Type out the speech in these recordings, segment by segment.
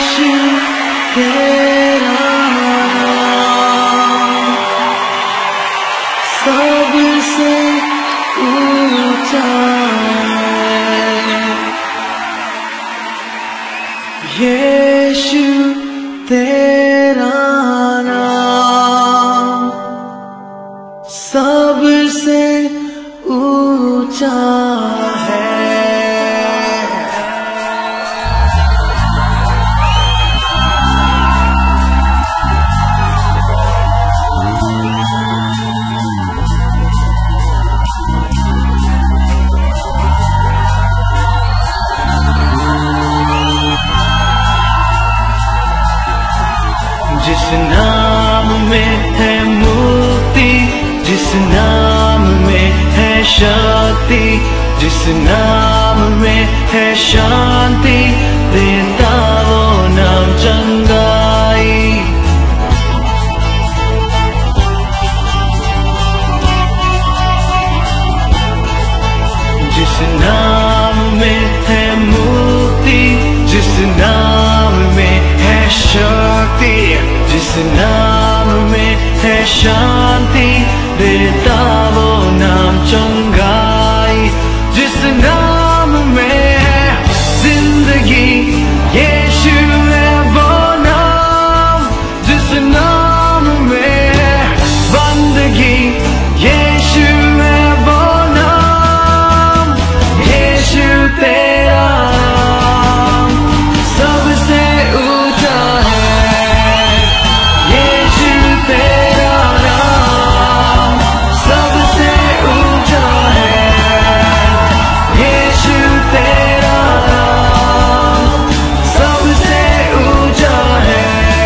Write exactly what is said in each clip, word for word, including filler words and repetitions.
यीशु तेरा नाम सबसे ऊंचा है। यीशु तेरा नाम सबसे ऊंचा है। जिस नाम में है मुक्ति, जिस नाम में है शक्ति, जिस नाम में है शांति, देता वो नाम चंगाई। जिस नाम में है मुक्ति, जिस नाम में है शक्ति, जिस नाम में है शांति, देता वो नाम चंगाई। जिस नाम में है जिंदगी, यीशु है वो नाम। जिस नाम में है बंदगी, यीशु है वो नाम। यीशु तेरा नाम सबसे ऊंचा है। यीशु तेरा नाम सबसे ऊंचा है। यीशु तेरा नाम सबसे ऊंचा है।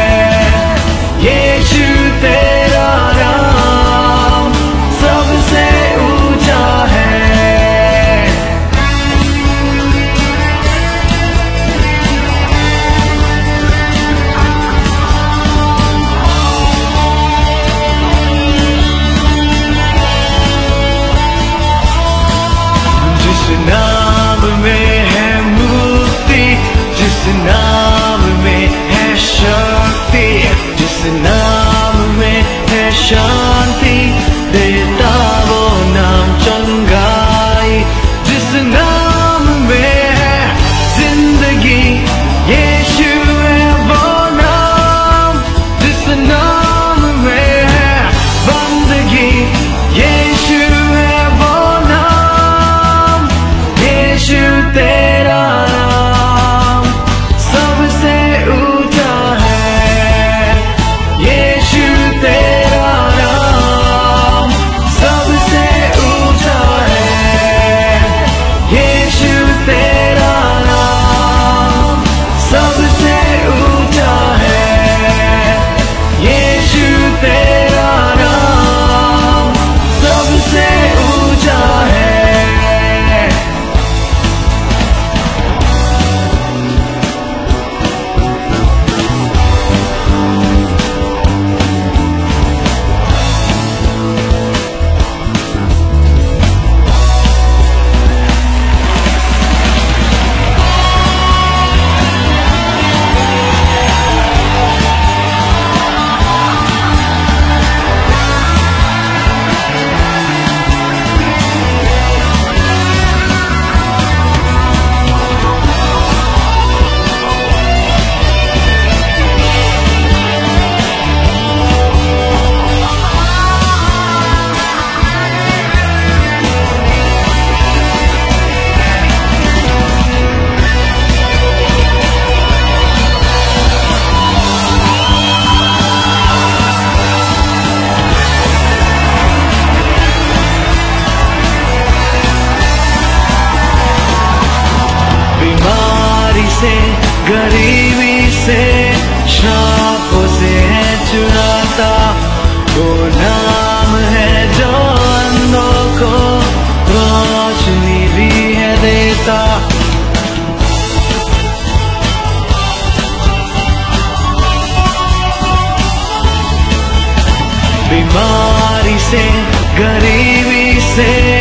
यीशु तेरा नाम सबसे ऊंचा है। जिस नाम में है मुक्ति, जिस नाम में है शक्ति, जिस नाम में है शांति, देता वो नाम चंगाई। जिस नाम में है जिंदगी, यीशु है वो नाम। जिस नाम में है बंदगी, यीशु है वो नाम। यीशु तेरा नाम सबसे ऊंचा है। यीशु तेरा नाम सबसे ऊंचा है। यीशु तेरा नाम सबसे ऊंचा है। यीशु तेरा नाम सबसे ऊंचा है। बीमारी से, गरीबी से, श्रापों से है छुड़ाता वो नाम है जो अंधों को रोशनी भी है देता। बीमारी से, गरीबी से,